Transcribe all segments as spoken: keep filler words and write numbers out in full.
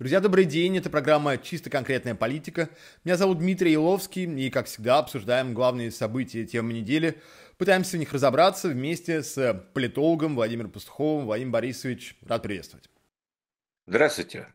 Друзья, добрый день. Это программа «Чисто конкретная политика». Меня зовут Дмитрий Еловский, и, как всегда, обсуждаем главные события и темы недели. Пытаемся в них разобраться вместе с политологом Владимиром Пастуховым. Владимир Борисович, рад приветствовать. Здравствуйте.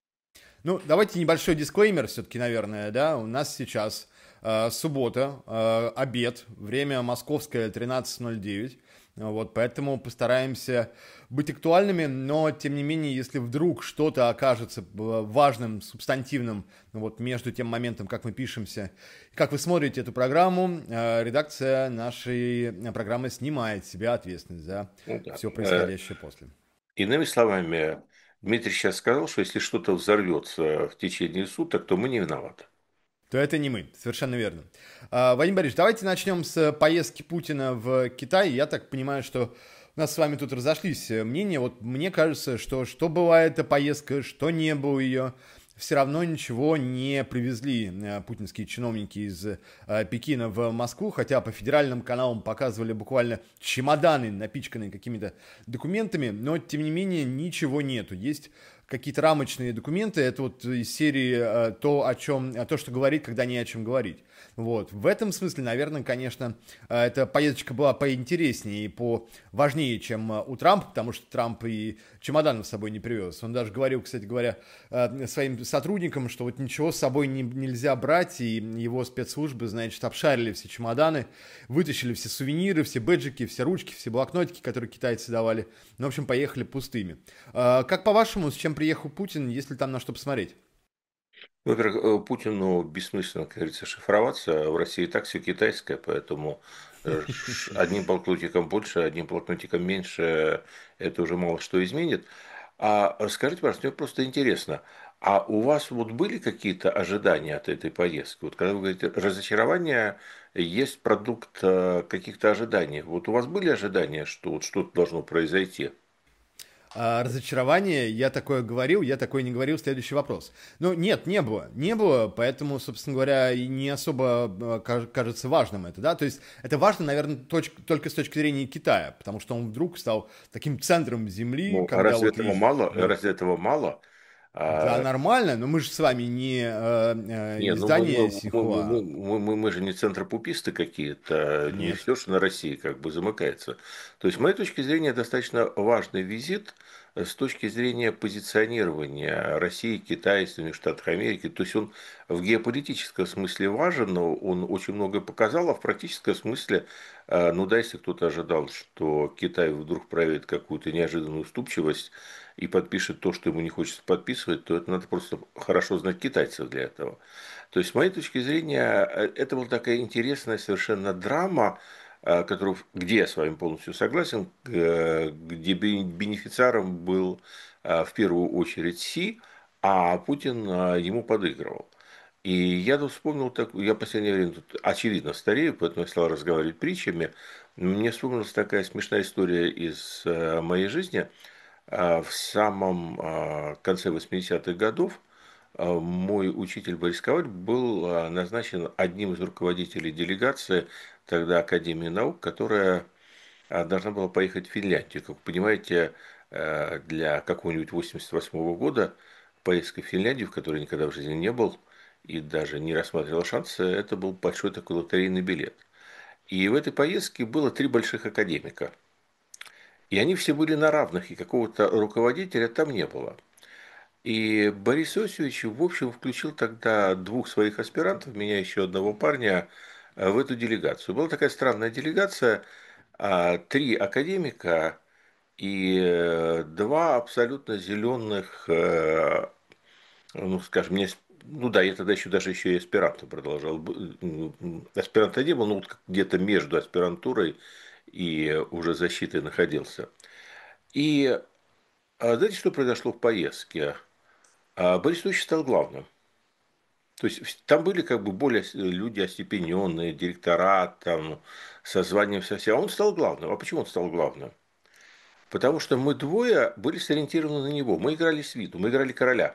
Ну, давайте небольшой дисклеймер все-таки, наверное, да. У нас сейчас э, суббота, э, обед, время московское тринадцать ноль девять. Вот, поэтому постараемся быть актуальными, но, тем не менее, если вдруг что-то окажется важным, субстантивным, ну, вот между тем моментом, как мы пишемся, как вы смотрите эту программу, э, редакция нашей программы снимает с себя ответственность за Ну да. все Э, происходящее после. Иными словами, Дмитрий сейчас сказал, что если что-то взорвется в течение суток, то мы не виноваты. То это не мы, совершенно верно. А, Вадим Борисович, давайте начнем с поездки Путина в Китай. Я так понимаю, что у нас с вами тут разошлись мнения. Вот мне кажется, что что была эта поездка, что не было ее, все равно ничего не привезли э, путинские чиновники из э, Пекина в Москву, хотя по федеральным каналам показывали буквально чемоданы, напичканные какими-то документами, но тем не менее ничего нету. Есть какие-то рамочные документы, это вот из серии э, то, о чем, то, что говорит, когда не о чем говорить. Вот. В этом смысле, наверное, конечно, э, эта поездочка была поинтереснее и поважнее, чем э, у Трампа, потому что Трамп и чемоданов с собой не привез. Он даже говорил, кстати говоря, э, своим сотрудникам, что вот ничего с собой не, нельзя брать, и его спецслужбы, значит, обшарили все чемоданы, вытащили все сувениры, все бэджики, все ручки, все блокнотики, которые китайцы давали. Ну, в общем, поехали пустыми. Э, как по-вашему, с чем приехал Путин, если там на что посмотреть? Во-первых, э, Путину бессмысленно, как говорится, шифроваться. В России и так все китайское, поэтому э, ш- одним блокнотиком больше, одним блокнотиком меньше, это уже мало что изменит. А скажите, пожалуйста, мне просто интересно, а у вас вот были какие-то ожидания от этой поездки? Вот когда вы говорите, разочарование есть продукт э, каких-то ожиданий. Вот у вас были ожидания, что вот что-то должно произойти? А, разочарование, я такое говорил, я такое не говорил, следующий вопрос. Ну, нет, не было, не было, поэтому, собственно говоря, и не особо э, каж- кажется важным это, да, то есть это важно, наверное, точ- только с точки зрения Китая, потому что он вдруг стал таким центром Земли, Ну, а когда разве вот этого и, мало? ну, Разве этого мало? да, А, нормально, но мы же с вами не э, э, не, ну мы, издание мы, мы, мы, Сихуа, мы, мы- мы же не центропуписты какие-то, не нет. все, что на России как бы замыкается. То есть, с моей точки зрения, достаточно важный визит э, с точки зрения позиционирования России, Китая, Соединенных Штатов Америки. То есть, он в геополитическом смысле важен, но он очень многое показал, а в практическом смысле, э, ну да, если кто-то ожидал, что Китай вдруг проявит какую-то неожиданную уступчивость и подпишет то, что ему не хочется подписывать, то это надо просто хорошо знать китайцев для этого. То есть, с моей точки зрения, э, это была такая интересная совершенно драма, э, которую, где я с вами полностью согласен, э, где бенефициаром был э, в первую очередь Си, а Путин э, ему подыгрывал. И я тут вспомнил, так, я в последнее время тут очевидно старею, поэтому я стал разговаривать притчами. Мне вспомнилась такая смешная история из э, моей жизни. А, В самом а, конце восьмидесятых годов а, мой учитель Борис Коваль был а, назначен одним из руководителей делегации тогда Академии наук, которая а, должна была поехать в Финляндию. Как вы понимаете, э, для какого-нибудь восемьдесят восьмого года поездка в Финляндию, в которой я никогда в жизни не был и даже не рассматривал шансы, это был большой такой лотерейный билет. И в этой поездке было три больших академика. И они все были на равных, и какого-то руководителя там не было. И Борис Иосифович, в общем, включил тогда двух своих аспирантов, меня и еще одного парня, э, в эту делегацию. Была такая странная делегация, а, три академика и э, два абсолютно зеленых, э, ну, скажем, не, ну да, я тогда еще даже еще и аспирантом продолжал. Б- м, Аспиранта не был, но вот где-то между аспирантурой и уже защитой находился. И а знаете, что произошло в поездке? А Борис Ильич стал главным. То есть там были как бы более люди остепененные, директора, там, со званием совсем. А он стал главным. А почему он стал главным? Потому что мы двое были сориентированы на него. Мы играли свиту, мы играли короля.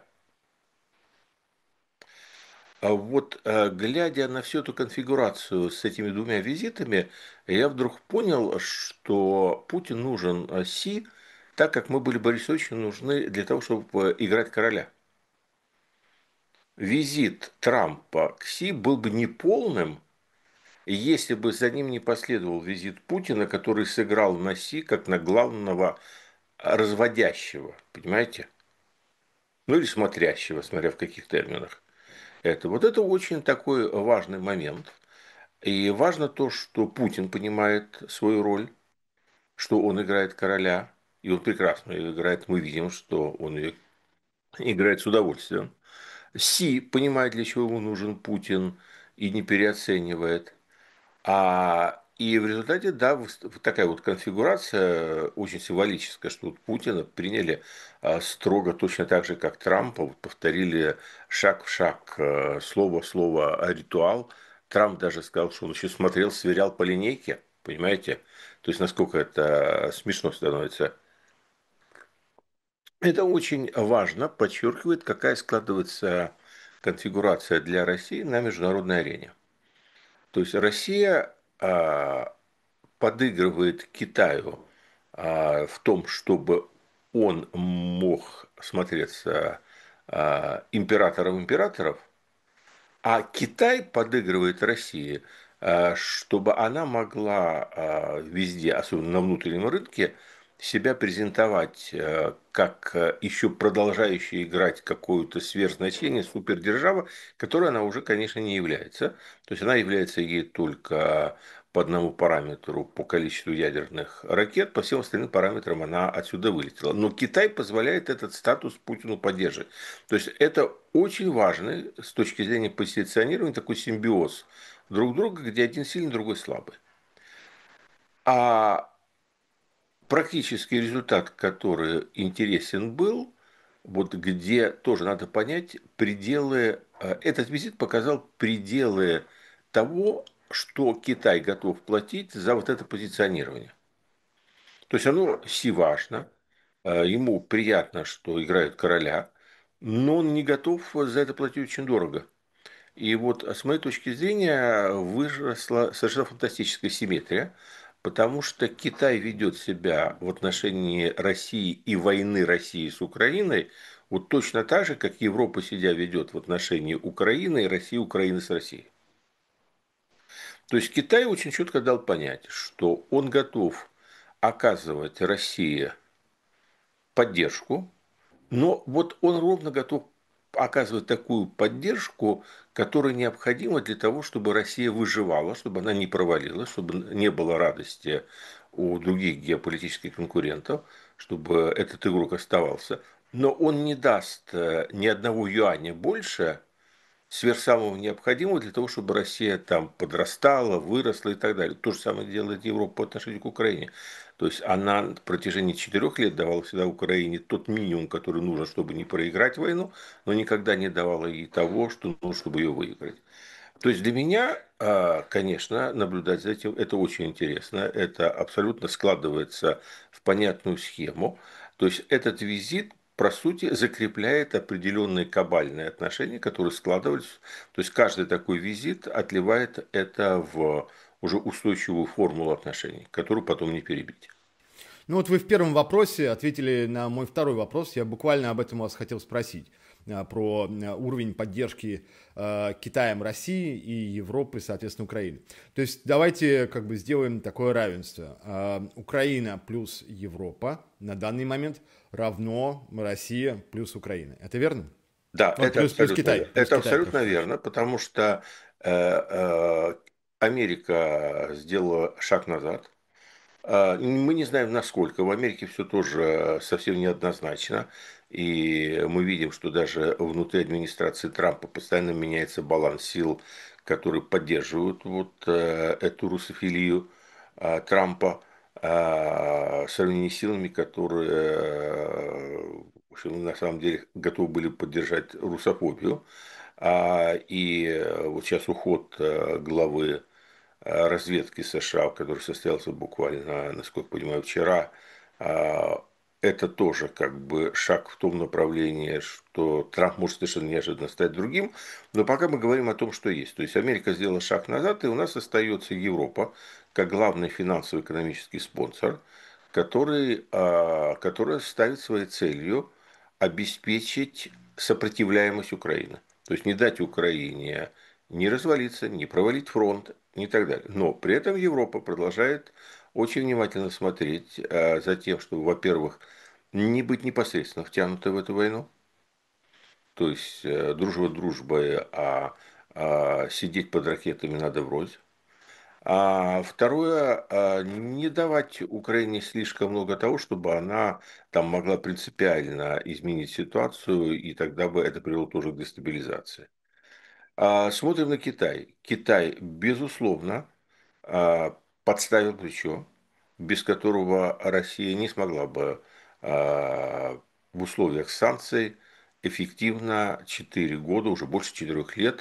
А вот э, глядя на всю эту конфигурацию с этими двумя визитами, я вдруг понял, что Путин нужен э, Си, так как мы были Борисовичу нужны для того, чтобы э, играть короля. визит Трампа к Си был бы неполным, если бы за ним не последовал визит Путина, который сыграл на Си как на главного разводящего, понимаете? Ну или смотрящего, смотря в каких терминах. Это. Вот это очень такой важный момент. И важно то, что Путин понимает свою роль, что он играет короля, и он прекрасно ее играет. Мы видим, что он ее играет с удовольствием. Си понимает, для чего ему нужен Путин, и не переоценивает. А, и в результате, да, вот такая вот конфигурация очень символическая, что вот Путина приняли а, строго точно так же, как Трампа, вот повторили шаг в шаг, а, слово в слово а, ритуал. Трамп даже сказал, что он еще смотрел, сверял по линейке, понимаете? То есть, насколько это смешно становится. Это очень важно, подчеркивает, какая складывается конфигурация для России на международной арене. То есть Россия а, подыгрывает Китаю а, в том, чтобы он мог смотреться а, императором императоров, а Китай подыгрывает России, а, чтобы она могла а, везде, особенно на внутреннем рынке, себя презентовать а, как а, еще продолжающая играть какое-то сверхзначение супердержава, которой она уже, конечно, не является. То есть она является ей только по одному параметру по количеству ядерных ракет, по всем остальным параметрам она отсюда вылетела. Но Китай позволяет этот статус Путину поддерживать. То есть это очень важный с точки зрения позиционирования такой симбиоз друг друга, где один сильный, другой слабый. А практический результат, который интересен был, вот где тоже надо понять пределы, э, этот визит показал пределы того, что Китай готов платить за вот это позиционирование. То есть оно Си важно, э, ему приятно, что играют короля, но он не готов за это платить очень дорого. И вот с моей точки зрения выросла совершенно фантастическая симметрия, потому что Китай ведет себя в отношении России и войны России с Украиной вот точно так же, как Европа себя ведет в отношении Украины и России, Украины с Россией. То есть Китай очень четко дал понять, что он готов оказывать России поддержку, но вот он ровно готов оказывать такую поддержку, которая необходима для того, чтобы Россия выживала, чтобы она не провалилась, чтобы не было радости у других геополитических конкурентов, чтобы этот игрок оставался. Но он не даст э, ни одного юаня больше, сверх самого необходимого для того, чтобы Россия там подрастала, выросла и так далее. То же самое делает Европа по отношению к Украине. То есть она на протяжении четырех лет давала всегда Украине тот минимум, который нужен, чтобы не проиграть войну, но никогда не давала ей того, что нужно, чтобы ее выиграть. То есть для меня, а, конечно, наблюдать за этим, это очень интересно. Это абсолютно складывается в понятную схему. То есть этот визит, по сути, закрепляет определенные кабальные отношения, которые складывались. То есть каждый такой визит отливает это в уже устойчивую формулу отношений, которую потом не перебить. Ну вот вы в первом вопросе ответили на мой второй вопрос. Я буквально об этом вас хотел спросить. а, Про а, уровень поддержки а, Китаем России и Европы, соответственно, Украины. То есть давайте как бы сделаем такое равенство. А, Украина плюс Европа на данный момент равно Россия плюс Украина. Это верно? Да, Вот это плюс, плюс абсолютно, Китай. ве- Плюс это Китай, прошу абсолютно прощения. верно, потому что э, э, Америка сделала шаг назад. А, Мы не знаем, насколько. В Америке все тоже совсем неоднозначно. И мы видим, что даже внутри администрации Трампа постоянно меняется баланс сил, которые поддерживают вот э, эту русофилию а, Трампа а, в сравнении с силами, которые э, в общем, на самом деле готовы были поддержать русофобию. А, И э, вот сейчас уход э, главы э, разведки США, который состоялся буквально, насколько понимаю, вчера, а, это тоже как бы шаг в том направлении, что Трамп может совершенно неожиданно стать другим. Но пока мы говорим о том, что есть. То есть Америка сделала шаг назад, и у нас остается Европа как главный финансово-экономический спонсор, который, а, которая ставит своей целью обеспечить сопротивляемость Украины. То есть не дать Украине не развалиться, не провалить фронт, и так далее. Но при этом Европа продолжает очень внимательно смотреть э, за тем, чтобы, во-первых, не быть непосредственно втянутой в эту войну, то есть э, дружба дружбой, а, а сидеть под ракетами надо вроде. А второе, а, не давать Украине слишком много того, чтобы она там могла принципиально изменить ситуацию, и тогда бы это привело тоже к дестабилизации. А, Смотрим на Китай. Китай, безусловно, а, подставил плечо, без которого Россия не смогла бы а, в условиях санкций эффективно четыре года, уже больше четырех лет,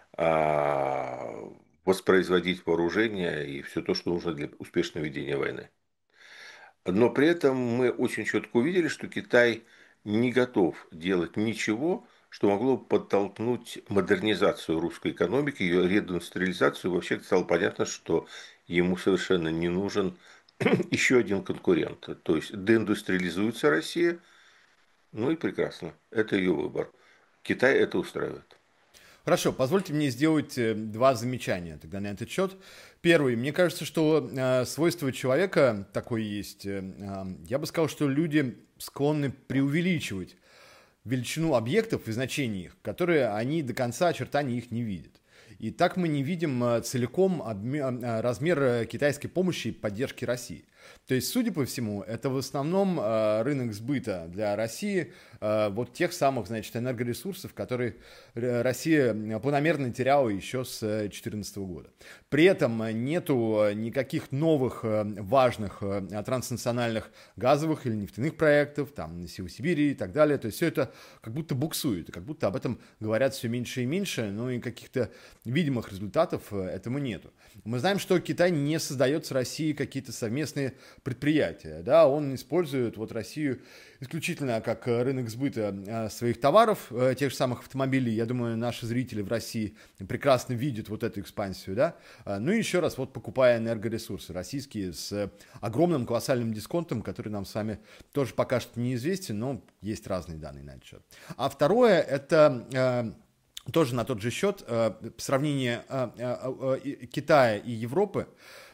а, воспроизводить вооружение и все то, что нужно для успешного ведения войны. Но при этом мы очень четко увидели, что Китай не готов делать ничего, что могло подтолкнуть модернизацию русской экономики, ее реиндустриализацию. Вообще стало понятно, что ему совершенно не нужен еще один конкурент. То есть деиндустриализуется Россия, ну и прекрасно, это ее выбор. Китай это устраивает. Хорошо, позвольте мне сделать э, два замечания тогда на этот счет. Первый, мне кажется, что э, свойство человека такое есть. Э, э, я бы сказал, что люди склонны преувеличивать величину объектов и значений их, которые они до конца очертаний их не видят. И так мы не видим э, целиком обме- э, размер э, китайской помощи и поддержки России. То есть, судя по всему, это в основном э, рынок сбыта для России э, вот тех самых, значит, энергоресурсов, которые э, Россия планомерно теряла еще с две тысячи четырнадцатого года. При этом нету никаких новых э, важных э, транснациональных газовых или нефтяных проектов, там, Силы Сибири и так далее. То есть, все это как будто буксует, как будто об этом говорят все меньше и меньше, но и каких-то видимых результатов э, этому нету. Мы знаем, что Китай не создает с Россией какие-то совместные предприятия, да, он использует вот Россию исключительно как рынок сбыта э, своих товаров, э, тех же самых автомобилей. Я думаю, наши зрители в России прекрасно видят вот эту экспансию, да. А, Ну и еще раз, вот покупая энергоресурсы российские с огромным колоссальным дисконтом, который нам с вами тоже пока что неизвестен, но есть разные данные на этот счет. А второе, это э, тоже на тот же счет э, сравнение э, э, э, Китая и Европы.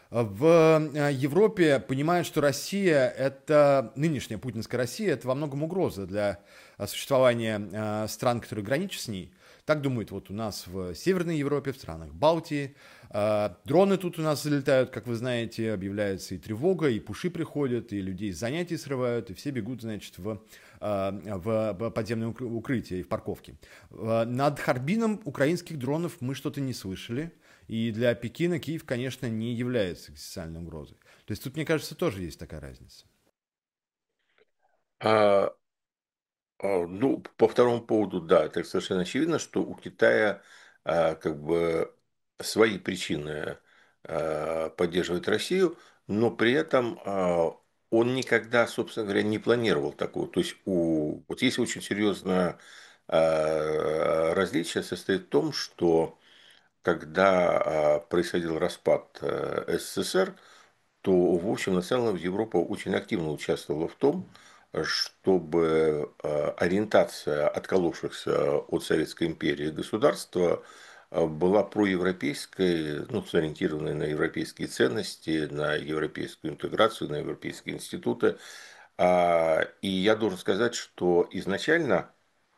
В э, Европе понимают, что Россия, это нынешняя путинская Россия, это во многом угроза для э, существования э, стран, которые граничат с ней. Так думают вот у нас в Северной Европе, в странах Балтии. Э, Дроны тут у нас залетают, как вы знаете, объявляется и тревога, и пуши приходят, и людей с занятий срывают, и все бегут, значит, в, э, в подземное укрытие и в парковке. Э, Над Харбином украинских дронов мы что-то не слышали. И для Пекина Киев, конечно, не является экзистенциальной угрозой. То есть тут, мне кажется, тоже есть такая разница. А, а, ну, по второму поводу, да, это совершенно очевидно, что у Китая а, как бы свои причины а, поддерживать Россию, но при этом а, он никогда, собственно говоря, не планировал такого. То есть у, вот есть очень серьезное а, различие состоит в том, что когда а, происходил распад э, СССР, то, в общем, на целом Европа очень активно участвовала в том, чтобы э, ориентация отколовшихся от Советской империи государства э, была проевропейской, ну, сориентированной на европейские ценности, на европейскую интеграцию, на европейские институты. А, И я должен сказать, что изначально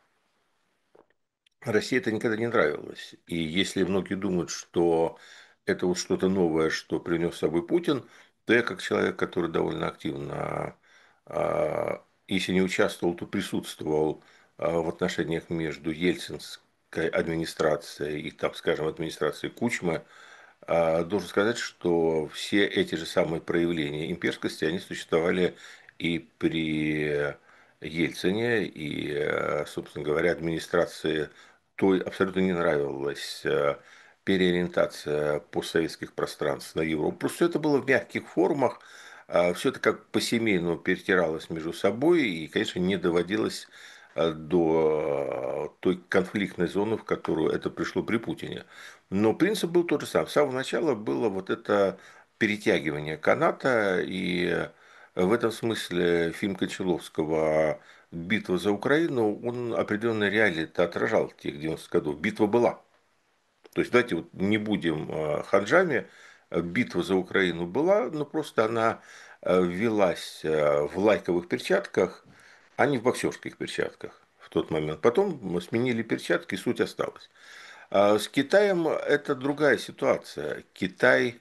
России это никогда не нравилось. И если многие думают, что это вот что-то новое, что принес с собой Путин, то я как человек, который довольно активно, а, если не участвовал, то присутствовал а, в отношениях между Ельцинской администрацией и, так скажем, администрацией Кучмы, а, должен сказать, что все эти же самые проявления имперскости, они существовали и при Ельцине, и, э, собственно говоря, администрации той абсолютно не нравилась э, переориентация постсоветских пространств на Европу. Просто это было в мягких формах, все это как по-семейному перетиралось между собой и, конечно, не доводилось э, до той конфликтной зоны, в которую это пришло при Путине. Но принцип был тот же самый. С самого начала было вот это перетягивание каната, и в этом смысле фильм Кончаловского битва за Украину, он определенные реалии это отражал в тех девяностых годов. Битва была. То есть, давайте вот не будем э, ханжами. Битва за Украину была, но просто она э, велась э, в лайковых перчатках, а не в боксерских перчатках в тот момент. Потом мы сменили перчатки, и суть осталась. А с Китаем это другая ситуация. Китай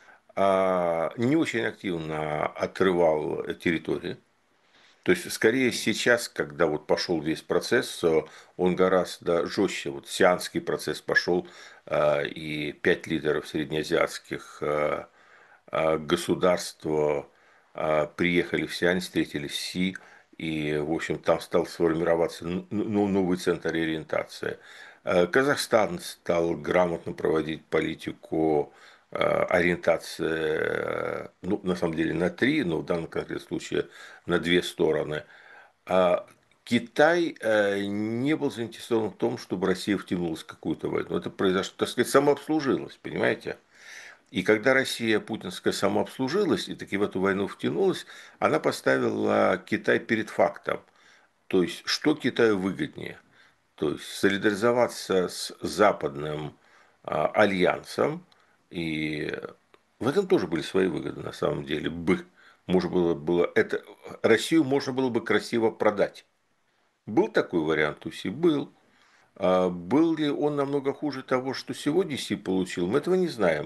а, не очень активно отрывал территории. То есть, скорее сейчас, когда вот пошел весь процесс, э, он гораздо жестче. Вот сианский процесс пошел, э, и пять лидеров среднеазиатских э, э, государств э, приехали в Сиань, встретились с Си, и, в общем, там стал сформироваться ну, новый центр ориентации. Э, Казахстан стал грамотно проводить политику э, ориентации, э, ну, на самом деле, на три, но в данном конкретном случае на две стороны. А Китай э, не был заинтересован в том, чтобы Россия втянулась в какую-то войну. Это произошло, так сказать, самообслужилось, понимаете? И когда Россия путинская самообслужилась и таки в эту войну втянулась, она поставила Китай перед фактом. То есть, что Китаю выгоднее? То есть, солидаризоваться с западным а, альянсом, и в этом тоже были свои выгоды на самом деле. Бы. Можно было, было это, Россию можно было бы красиво продать. Был такой вариант у Си? Был. А был ли он намного хуже того, что сегодня Си получил? Мы этого не знаем.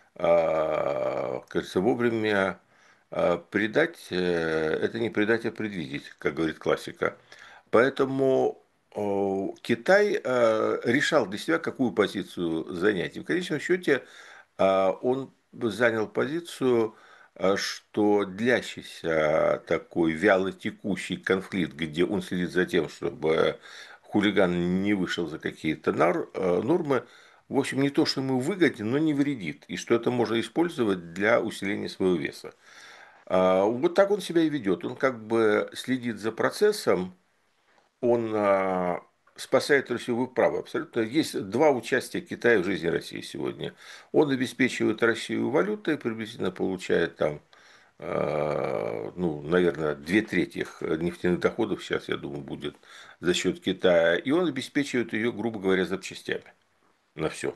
А, кажется, вовремя а, предать, э, это не предать, а предвидеть, как говорит классика. Поэтому о, Китай э, решал для себя, какую позицию занять. И в конечном счете а, он занял позицию, а, что длящийся такой вяло текущий конфликт, где он следит за тем, чтобы хулиган не вышел за какие-то э, нормы, в общем, не то, что ему выгоден, но не вредит, и что это можно использовать для усиления своего веса. А, Вот так он себя и ведет. Он как бы следит за процессом, он а, спасает Россию, вы правы, абсолютно. Есть два участия Китая в жизни России сегодня. Он обеспечивает Россию валютой, приблизительно получает там, а, ну, наверное, две трети нефтяных доходов сейчас, я думаю, будет за счет Китая. И он обеспечивает ее, грубо говоря, запчастями на все.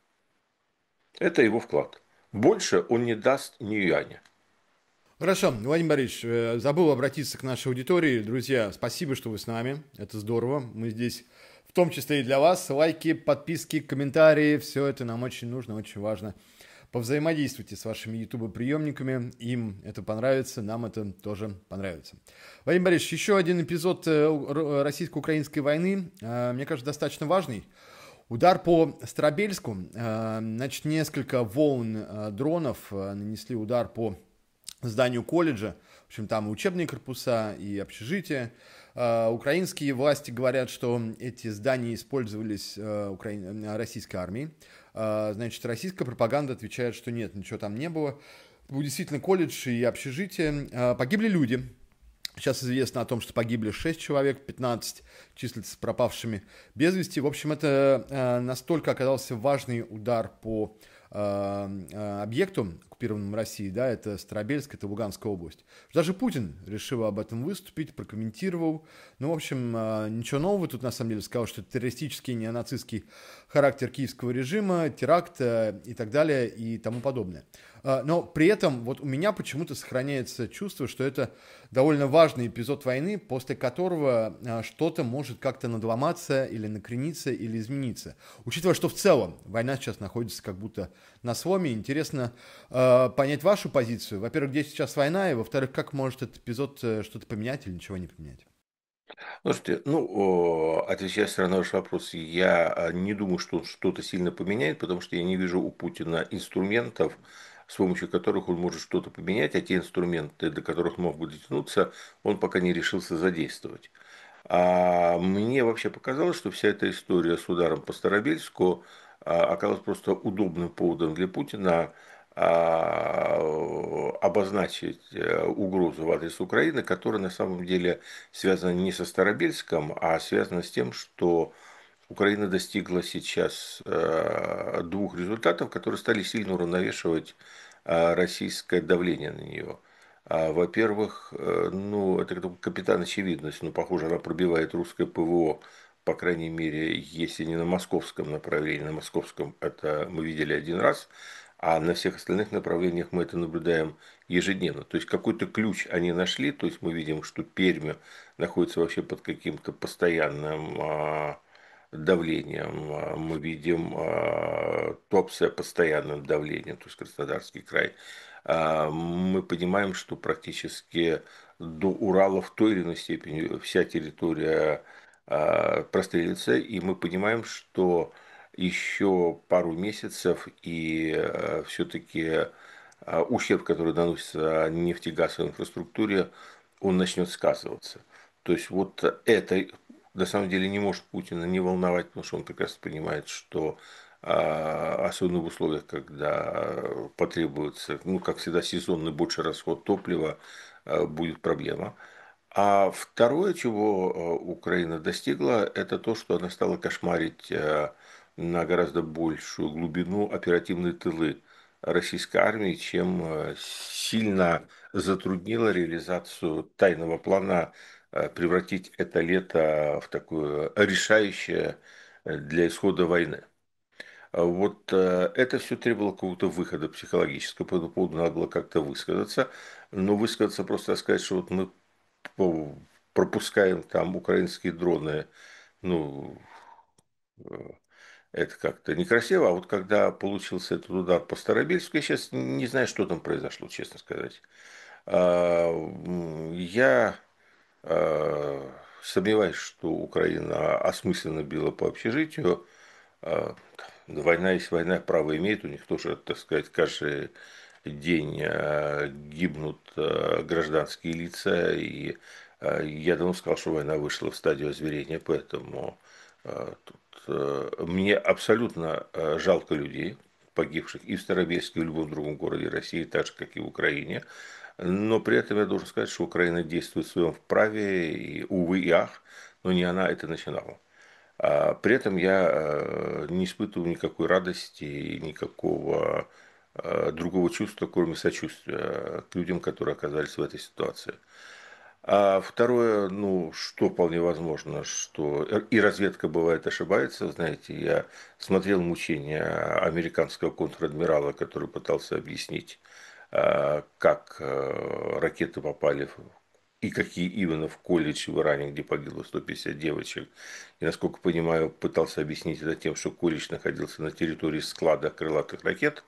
Это его вклад. Больше он не даст ни юаня. Хорошо, Владимир Борисович, э, забыл обратиться к нашей аудитории. Друзья, спасибо, что вы с нами. Это здорово. Мы здесь в том числе и для вас. Лайки, подписки, комментарии. Все это нам очень нужно, очень важно. Повзаимодействуйте с вашими YouTube-приемниками. Им это понравится, нам это тоже понравится. Владимир Борисович, еще один эпизод э, российско-украинской войны. Э, Мне кажется, достаточно важный. Удар по Старобельску. Э, Значит, несколько волн э, дронов э, нанесли удар по зданию колледжа. В общем, там и учебные корпуса, и общежития. Э, Украинские власти говорят, что эти здания использовались э, украин- российской армией. Э, Значит, российская пропаганда отвечает, что нет, ничего там не было. Это был действительно колледж и общежитие. Э, Погибли люди. Сейчас известно о том, что погибли шесть человек, пятнадцать числятся пропавшими без вести. В общем, это э, настолько оказался важный удар по э, э, объекту, оккупированному Россией, да, это Старобельск, это Луганская область. Даже Путин решил об этом выступить, прокомментировал. Ну, в общем, э, ничего нового тут на самом деле сказал, что это террористический, неонацистский характер киевского режима, теракт э, и так далее и тому подобное. Э, но при этом вот у меня почему-то сохраняется чувство, что это довольно важный эпизод войны, после которого а, что-то может как-то надломаться или накрениться или измениться. Учитывая, что в целом война сейчас находится как будто на сломе, интересно э, понять вашу позицию. Во-первых, где сейчас война, и во-вторых, как может этот эпизод э, что-то поменять или ничего не поменять? Слушайте, ну, о, отвечая все равно на ваш вопрос, я а, не думаю, что он что-то сильно поменяет, потому что я не вижу у Путина инструментов, с помощью которых он может что-то поменять, а те инструменты, до которых мог бы дотянуться, он пока не решился задействовать. А мне вообще показалось, что вся эта история с ударом по Старобельску а, оказалась просто удобным поводом для Путина а, обозначить э, угрозу в адрес Украины, которая на самом деле связана не со Старобельском, а связана с тем, что Украина достигла сейчас э, двух результатов, которые стали сильно уравновешивать э, российское давление на нее. А, во-первых, э, ну, это как капитан очевидность, но, похоже, она пробивает русское ПВО, по крайней мере, если не на московском направлении, на московском это мы видели один раз, а на всех остальных направлениях мы это наблюдаем ежедневно. То есть какой-то ключ они нашли, то есть мы видим, что Пермь находится вообще под каким-то постоянным а, давлением, а, мы видим а, Туапсе постоянным давлением, то есть Краснодарский край. А, мы понимаем, что практически до Урала в той или иной степени вся территория а, прострелится, и мы понимаем, что еще пару месяцев и все-таки ущерб, который наносится нефтегазовой инфраструктуре, он начнет сказываться. То есть вот это на самом деле не может Путина не волновать, потому что он прекрасно понимает, что а, особенно в условиях, когда потребуется, ну, как всегда, сезонный больше расход топлива, а, будет проблема. А второе, чего а, Украина достигла, это то, что она стала кошмарить а, на гораздо большую глубину оперативные тылы российской армии, чем а, сильно затруднило реализацию тайного плана а, превратить это лето в такое решающее э, для исхода войны. А Вот э, это все требовало какого-то выхода психологического, по этому поводу надо было как-то высказаться. Но высказаться просто сказать, что вот мы по- пропускаем там украинские дроны, ну, э, это как-то некрасиво. А вот когда получился этот удар по Старобельску, я сейчас не знаю, что там произошло, честно сказать. А, м, Я а, сомневаюсь, что Украина осмысленно била по общежитию. А, Война есть война, право имеет, у них тоже, так сказать, каждый день а, гибнут а, гражданские лица, и а, я давно сказал, что война вышла в стадию озверения, поэтому а, тут, а, мне абсолютно а, жалко людей, погибших и в Старобельске, и в любом другом городе России, так же, как и в Украине. Но при этом я должен сказать, что Украина действует в своем вправе, и, увы и ах, но не она это начинала. А при этом я э, не испытываю никакой радости и никакого э, другого чувства, кроме сочувствия к людям, которые оказались в этой ситуации. А второе, ну, что вполне возможно, что и разведка бывает ошибается, знаете, я смотрел мучения американского контр-адмирала, который пытался объяснить, а, как э, ракеты попали в и какие именно в колледж в Иране, где погибло сто пятьдесят девочек. И, насколько понимаю, пытался объяснить это тем, что колледж находился на территории склада крылатых ракет.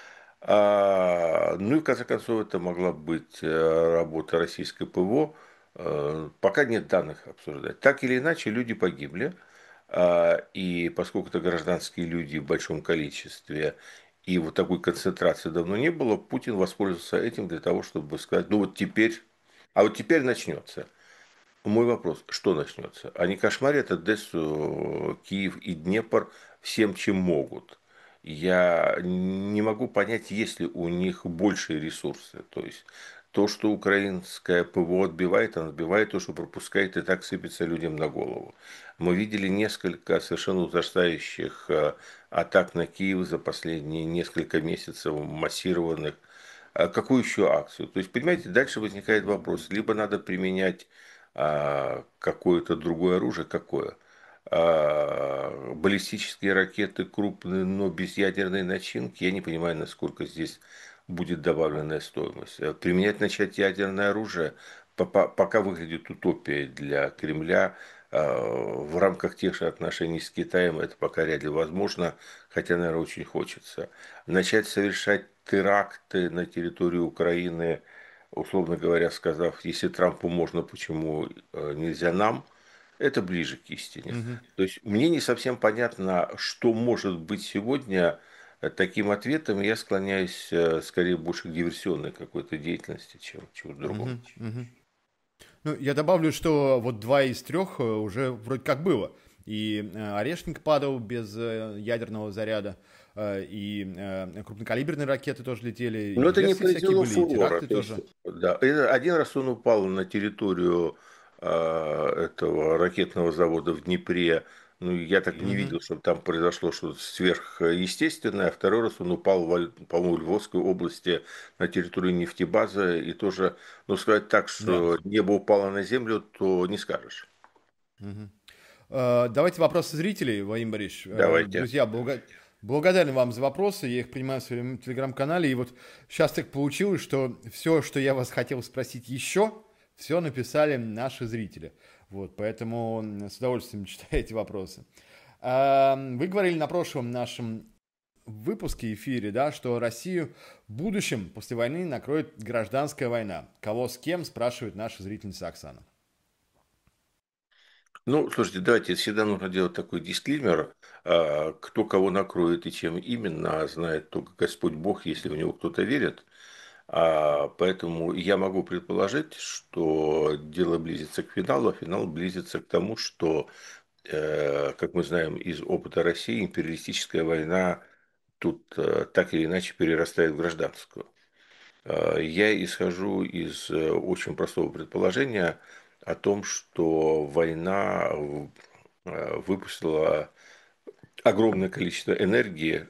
А, ну и в конце концов это могла быть э, работа российской ПВО. Э, Пока нет данных обсуждать. Так или иначе, люди погибли. А, И поскольку это гражданские люди в большом количестве, и вот такой концентрации давно не было, Путин воспользовался этим для того, чтобы сказать, ну вот теперь, а вот теперь начнется. Мой вопрос, что начнется? Они кошмарят Одессу, Киев и Днепр всем, чем могут. Я не могу понять, есть ли у них большие ресурсы. То есть то, что украинское ПВО отбивает, оно отбивает то, что пропускает, и так сыпется людям на голову. Мы видели несколько совершенно ужасающих э, атак на Киев за последние несколько месяцев, массированных. А какую еще акцию? То есть, понимаете, дальше возникает вопрос. Либо надо применять а, какое-то другое оружие, какое? А, баллистические ракеты крупные, но без ядерной начинки. Я не понимаю, насколько здесь будет добавленная стоимость. А Применять начать ядерное оружие пока выглядит утопией для Кремля. А, В рамках тех же отношений с Китаем это пока вряд ли возможно, хотя, наверное, очень хочется. Начать совершать теракты на территории Украины, условно говоря, сказав, если Трампу можно, почему э, нельзя нам, это ближе к истине. Мгм. То есть мне не совсем понятно, что может быть сегодня э, таким ответом. Я склоняюсь э, скорее больше к диверсионной какой-то деятельности, чем к чему-то другому. Мгм. Мгм. Ну, я добавлю, что вот два из трех э, уже вроде как было. И э, Орешник падал без э, ядерного заряда, э, и э, крупнокалиберные ракеты тоже летели, и Но это не диверсии всякие произвело были, и фурора. теракты То есть, тоже. да, и один раз он упал на территорию а, этого ракетного завода в Днепре, Ну, я так не Мгм. видел, чтобы там произошло что-то сверхъестественное. А второй раз он упал, в, по-моему, в Львовской области на территории нефтебазы. И тоже, ну, сказать так, Да. что небо упало на землю, то не скажешь. Мгм. Э, Давайте вопросы зрителей, Владимир Борисович. Э, Давайте. Друзья, блага- благодарен вам за вопросы, я их принимаю в своем телеграм-канале, и вот сейчас так получилось, что все, что я вас хотел спросить еще, все написали наши зрители. Вот, поэтому м, с удовольствием читаю эти вопросы. А, Вы говорили на прошлом нашем выпуске, эфире, да, что Россию в будущем после войны накроет гражданская война. Кого с кем, спрашивает наша зрительница Оксана. Ну, слушайте, давайте, всегда нужно делать такой дисклеймер. а, Кто кого накроет и чем именно, а знает только Господь Бог, если в него кто-то верит. А, Поэтому я могу предположить, что дело близится к финалу, а финал близится к тому, что, э, как мы знаем из опыта России, империалистическая война тут э, так или иначе перерастает в гражданскую. Э, Я исхожу из э, очень простого предположения о том, что война э, выпустила огромное количество энергии,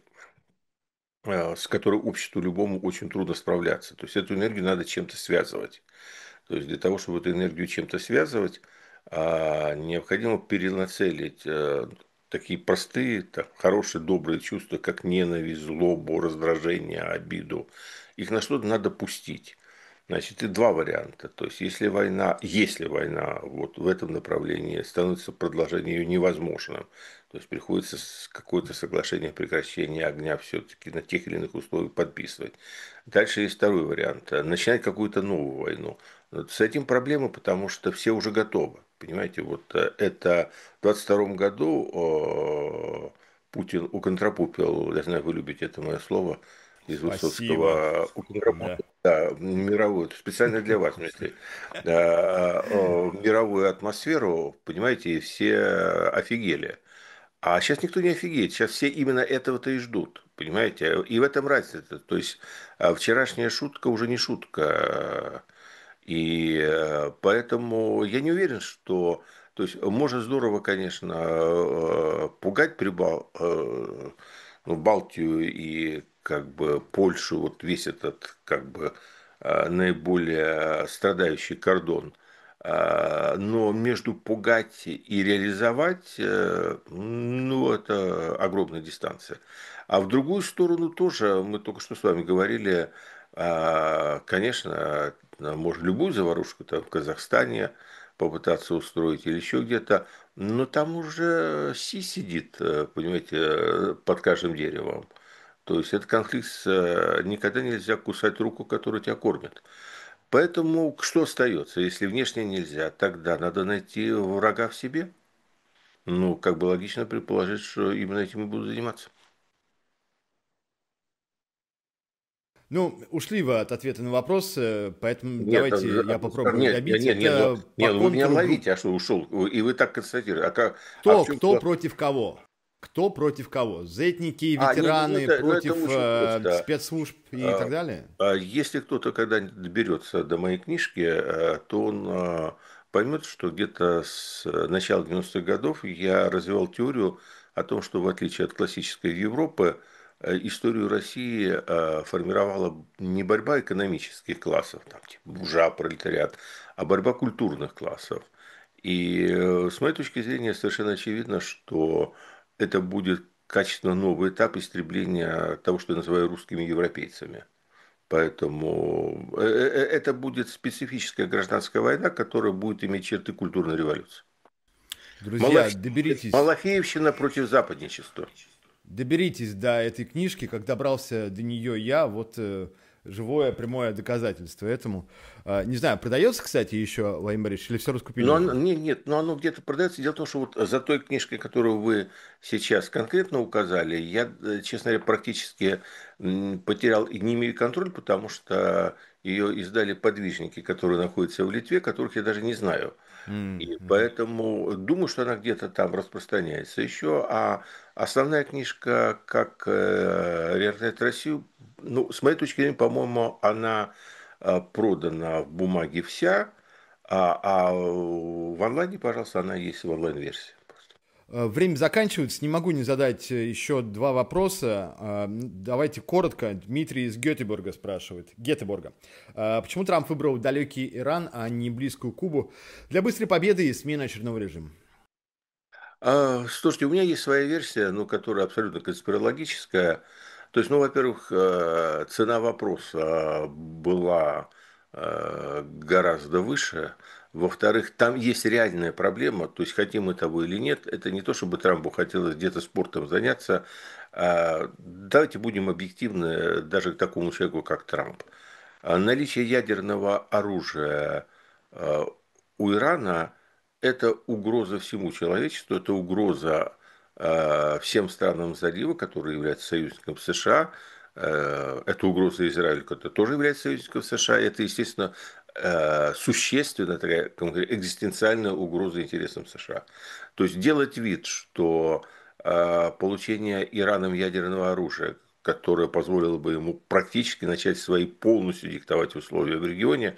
э, с которой обществу любому очень трудно справляться. То есть эту энергию надо чем-то связывать. То есть для того, чтобы эту энергию чем-то связывать, а, необходимо перенацелить э, такие простые, так, хорошие, добрые чувства, как ненависть, злобу, раздражение, обиду. Их на что-то надо пустить. Значит, и два варианта. То есть, если война, если война вот в этом направлении становится продолжение ее невозможным, то есть приходится с- какое-то соглашение о прекращении огня все-таки на тех или иных условиях подписывать. Дальше есть второй вариант. Начинать какую-то новую войну. Вот с этим проблема, потому что все уже готовы. Понимаете, вот э, это в двадцать втором году э, Путин уконтропупил, я знаю, вы любите это мое слово, из Спасибо. Высоцкого, Да. уконтропупил, да, мировую, специально для вас, в смысле, да, э, мировую атмосферу, понимаете, и все офигели. А сейчас никто не офигеет, сейчас все именно этого-то и ждут, понимаете? И в этом разница. То есть а вчерашняя шутка уже не шутка. И э, поэтому я не уверен, что... То есть можно здорово, конечно, э, пугать Прибал, э, ну, Балтию и как бы Польшу, вот весь этот как бы э, наиболее страдающий кордон. А, Но между пугать и реализовать, э, ну, это огромная дистанция. А в другую сторону тоже, мы только что с вами говорили, а, конечно, можно любую заварушку там в Казахстане попытаться устроить или еще где-то, но там уже Си сидит, э, понимаете, э, под каждым деревом. То есть это конфликт, с, э, никогда нельзя кусать руку, которая тебя кормит. Поэтому что остается? Если внешне нельзя, тогда надо найти врага в себе. Ну, как бы логично предположить, что именно этим и буду заниматься. Ну, ушли вы от ответа на вопрос, э, поэтому Нет, а, давайте я а, попробую нет, нет, добить. нет, нет, ну, Это по нет, ну вы меня контуру групп. ловите, а что ушел? И вы так констатируете. А, как, а в Кто, чем кто против кого? Кто против кого? Зетники, А, не, не, ну ветераны это, ну это против очень э, просто. спецслужб и так А, далее? а Если кто-то когда-нибудь доберется до моей книжки, э, то он а, поймет, что где-то с начала девяностых годов я развивал теорию о том, что в отличие от классической Европы, э, историю России э, формировала не борьба экономических классов, там, типа буржуа, пролетариат, а борьба культурных классов. И э, с моей точки зрения совершенно очевидно, что это будет качественно новый этап истребления того, что я называю русскими европейцами. Поэтому э, э, э, это будет специфическая гражданская война, которая будет иметь черты культурной революции. Друзья, Малафеевщина, доберитесь, Малафеевщина против западничества. доберитесь до этой книжки, как добрался до нее я, вот э, живое прямое доказательство этому. А, не знаю, продается, кстати, еще, Владимир Борисович, или все раскупили Но оно, уже? нет, нет, но оно где-то продается. Дело в том, что вот за той книжкой, которую вы сейчас конкретно указали, я, э, честно говоря, практически м, потерял и не имею контроль, потому что ее издали подвижники, которые находятся в Литве, которых я даже не знаю. М, И мгм. поэтому думаю, что она где-то там распространяется еще. А основная книжка, как э, реализовать Россию, ну, с моей точки зрения, по-моему, она э, продана в бумаге вся, а, а в онлайне, пожалуйста, она есть в онлайн-версии. Э, Время заканчивается, не могу не задать э, еще два вопроса. Э, Давайте коротко. Дмитрий из Гетеборга спрашивает. Гетеборга. Э, Почему Трамп выбрал далекий Иран, а не близкую Кубу для быстрой победы и смены очередного режима? А, слушайте, у меня есть своя версия, ну, которая абсолютно конспирологическая. То есть, ну, во-первых, э, цена вопроса была э, гораздо выше. Во-вторых, там есть реальная проблема, то есть хотим мы того или нет, это не то, чтобы Трампу хотелось где-то спортом заняться. А, давайте будем объективны даже к такому человеку, как Трамп. А наличие ядерного оружия э, у Ирана – это угроза всему человечеству, это угроза э, всем странам залива, которые являются союзником США, э, это угроза Израилю, который тоже является союзником США, это, естественно, э, существенная такая экзистенциальная угроза интересам США. То есть делать вид, что э, получение Ираном ядерного оружия, которое позволило бы ему практически начать свои полностью диктовать условия в регионе,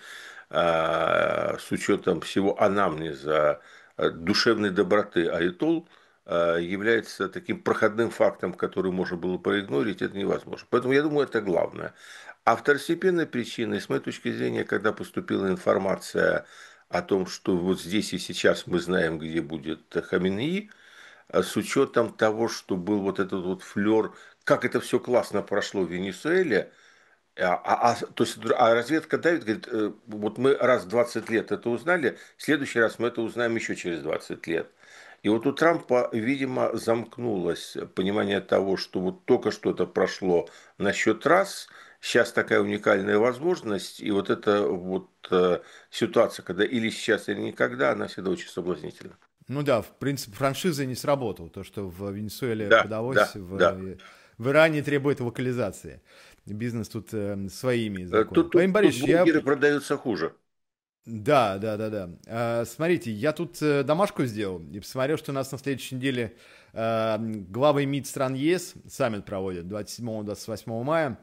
а, с учетом всего анамнеза э, душевной доброты Аятол, э, является таким проходным фактом, который можно было проигнорить, это невозможно. Поэтому я думаю, это главное. А второстепенной причиной, с моей точки зрения, когда поступила информация о том, что вот здесь и сейчас мы знаем, где будет Хаминеи, э, с учетом того, что был вот этот вот флер, как это все классно прошло в Венесуэле, а, а- а- то есть, а разведка давит, говорит, э, вот мы раз в двадцать лет это узнали, в следующий раз мы это узнаем еще через двадцать лет. И вот у Трампа, видимо, замкнулось понимание того, что вот только что-то прошло насчет раз, сейчас такая уникальная возможность, и вот эта вот э, ситуация, когда или сейчас, или никогда, она всегда очень соблазнительна. Ну да, в принципе, франшиза не сработала. То, что в Венесуэле Да, подалось, да, да. в, в Иране требует локализации. Бизнес тут э, свои имеет Э, законы. Тут, тут, Владимир тут Борисович, я... бургеры продаются хуже. Да, да, да, да. А, смотрите, я тут э, домашку сделал и посмотрел, что у нас на следующей неделе э, главы МИД стран ЕС саммит проводят двадцать седьмого — двадцать восьмого мая.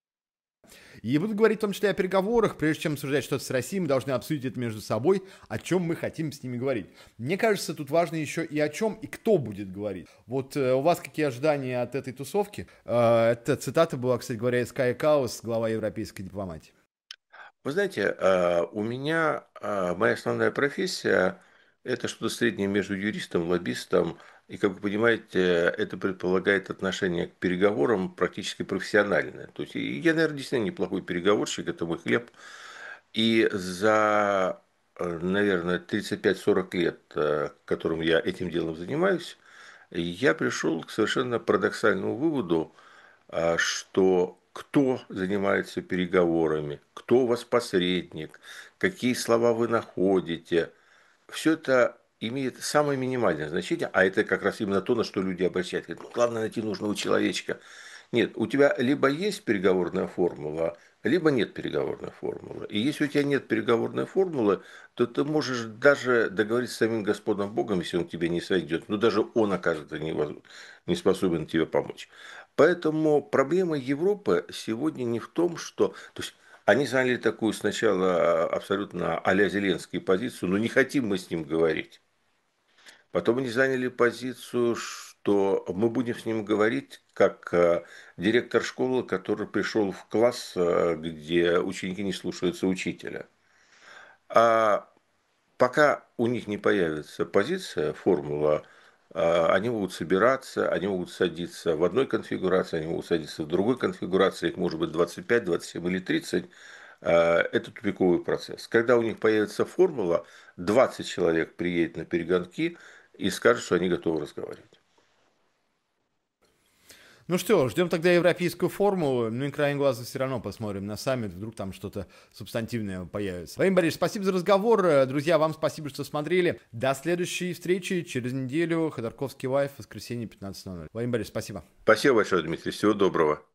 И будут говорить в том числе о переговорах. Прежде чем обсуждать что-то с Россией, мы должны обсудить это между собой, о чем мы хотим с ними говорить. Мне кажется, тут важно еще и о чем, и кто будет говорить. Вот э, у вас какие ожидания от этой тусовки? Э, эта цитата была, кстати говоря, из Кая Каллас, глава европейской дипломатии. Вы знаете, а, у меня а, моя основная профессия – это что-то среднее между юристом, лоббистом. И, как вы понимаете, это предполагает отношение к переговорам практически профессиональное. То есть и я, наверное, действительно неплохой переговорщик, это мой хлеб. И за, э, наверное, тридцать пять сорок лет, э, которым я этим делом занимаюсь, я пришел к совершенно парадоксальному выводу, а, что кто занимается переговорами, кто у вас посредник, какие слова вы находите, все это имеет самое минимальное значение, а это как раз именно то, на что люди обращают. Говорят, ну, главное найти нужного человечка. Нет, у тебя либо есть переговорная формула, либо нет переговорной формулы. И если у тебя нет переговорной формулы, то ты можешь даже договориться с самим Господом Богом, если он тебе не сойдет, но даже он окажется невоз- не способен тебе помочь. Поэтому проблема Европы сегодня не в том, что... То есть они заняли такую сначала абсолютно а-ля Зеленский позицию, но не хотим мы с ним говорить. Потом они заняли позицию, что мы будем с ним говорить как э, директор школы, который пришел в класс, э, где ученики не слушаются учителя. А пока у них не появится позиция, формула, а, они могут собираться, они могут садиться в одной конфигурации, они могут садиться в другой конфигурации, их может быть двадцать пять, двадцать семь или тридцать. А, это тупиковый процесс. Когда у них появится формула, двадцать человек приедет на перегонки и скажут, что они готовы разговаривать. Ну что, ждем тогда европейскую формулу. Ну и краем глаза все равно посмотрим на саммит, вдруг там что-то субстантивное появится. Владимир Борисович, спасибо за разговор. Друзья, вам спасибо, что смотрели. До следующей встречи через неделю. Ходорковский лайв, воскресенье, пятнадцать ноль ноль. Владимир Борисович, спасибо. Спасибо большое, Дмитрий. Всего доброго.